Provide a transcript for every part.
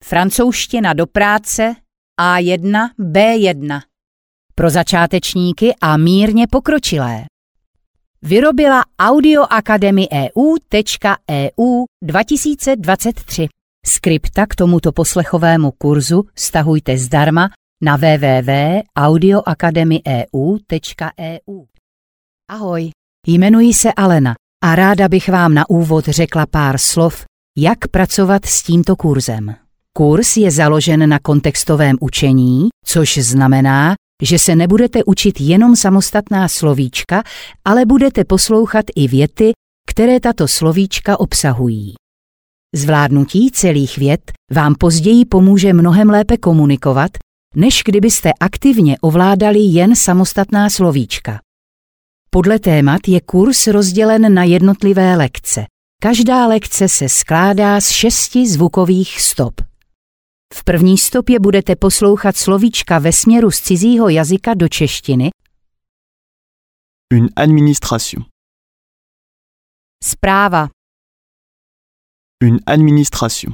Francouzština do práce A1, B1. Pro začátečníky a mírně pokročilé. Vyrobila audioakademie.eu 2023. Skripta k tomuto poslechovému kurzu stahujte zdarma na www.audioakademie.eu. Ahoj, jmenuji se Alena a ráda bych vám na úvod řekla pár slov, jak pracovat s tímto kurzem. Kurz je založen na kontextovém učení, což znamená, že se nebudete učit jenom samostatná slovíčka, ale budete poslouchat i věty, které tato slovíčka obsahují. Zvládnutí celých vět vám později pomůže mnohem lépe komunikovat, než kdybyste aktivně ovládali jen samostatná slovíčka. Podle témat je kurz rozdělen na jednotlivé lekce. Každá lekce se skládá z 6 zvukových stop. V první stopě budete poslouchat slovíčka ve směru z cizího jazyka do češtiny. Une administration. Správa. Une administration.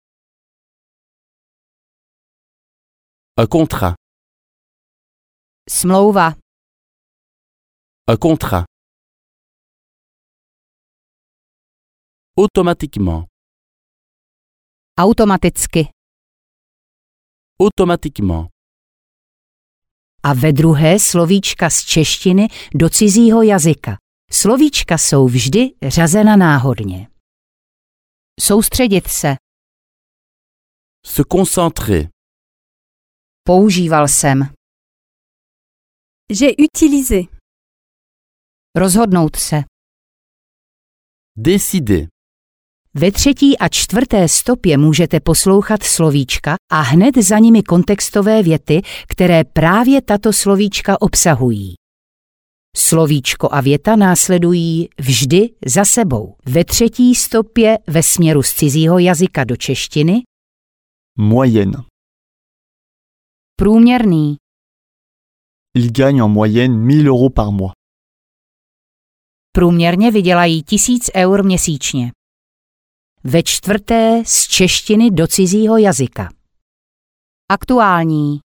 Un contrat. Smlouva. Un contrat. Automatiquement. Automaticky. Automatiquement. A ve druhé slovíčka z češtiny do cizího jazyka. Slovíčka jsou vždy řazena náhodně. Soustředit se. Se concentrer. Používal jsem. J'ai utilisé. Rozhodnout se. Décider. Ve třetí a čtvrté stopě můžete poslouchat slovíčka a hned za nimi kontextové věty, které právě tato slovíčka obsahují. Slovíčko a věta následují vždy za sebou. Ve třetí stopě ve směru z cizího jazyka do češtiny. Moyenne. Průměrný. Ils gagnent en moyenne 1000 € par mois. Průměrně vydělají 1000 € měsíčně. Ve čtvrté z češtiny do cizího jazyka. Aktuální.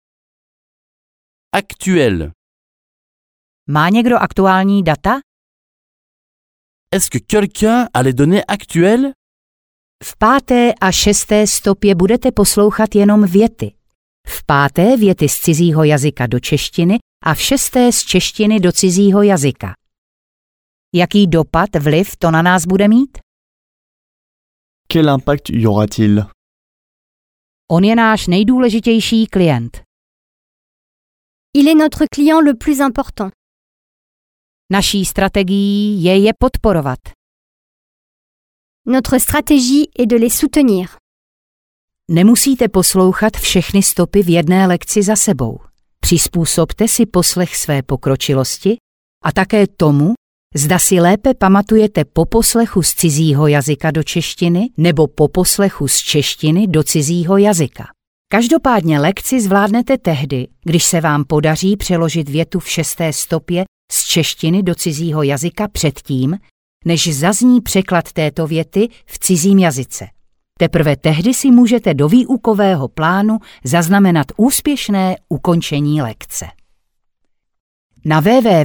Actuel. Má někdo aktuální data? Est-ce que quelqu'un a les données actuelles? V páté a šesté stopě budete poslouchat jenom věty. V páté věty z cizího jazyka do češtiny a v šesté z češtiny do cizího jazyka. Jaký dopad, vliv to na nás bude mít? Quel impact y aura-t-il? On je náš nejdůležitější klient. Il est notre client le plus important. Naší strategií je podporovat. Notre stratégie est de les soutenir. Nemusíte poslouchat všechny stopy v jedné lekci za sebou. Přizpůsobte si poslech své pokročilosti a také tomu, zda si lépe pamatujete po poslechu z cizího jazyka do češtiny nebo po poslechu z češtiny do cizího jazyka. Každopádně lekci zvládnete tehdy, když se vám podaří přeložit větu v šesté stopě z češtiny do cizího jazyka předtím, než zazní překlad této věty v cizím jazyce. Teprve tehdy si můžete do výukového plánu zaznamenat úspěšné ukončení lekce. Na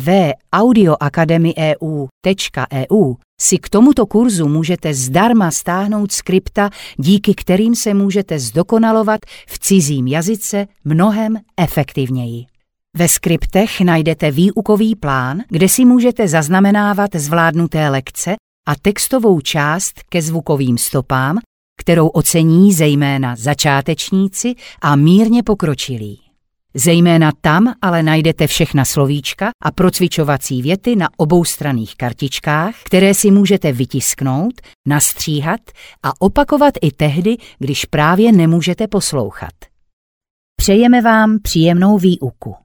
www.audioakademie.eu si k tomuto kurzu můžete zdarma stáhnout skripta, díky kterým se můžete zdokonalovat v cizím jazyce mnohem efektivněji. Ve skriptech najdete výukový plán, kde si můžete zaznamenávat zvládnuté lekce a textovou část ke zvukovým stopám, kterou ocení zejména začátečníci a mírně pokročilí. Zejména tam ale najdete všechna slovíčka a procvičovací věty na oboustranných kartičkách, které si můžete vytisknout, nastříhat a opakovat i tehdy, když právě nemůžete poslouchat. Přejeme vám příjemnou výuku.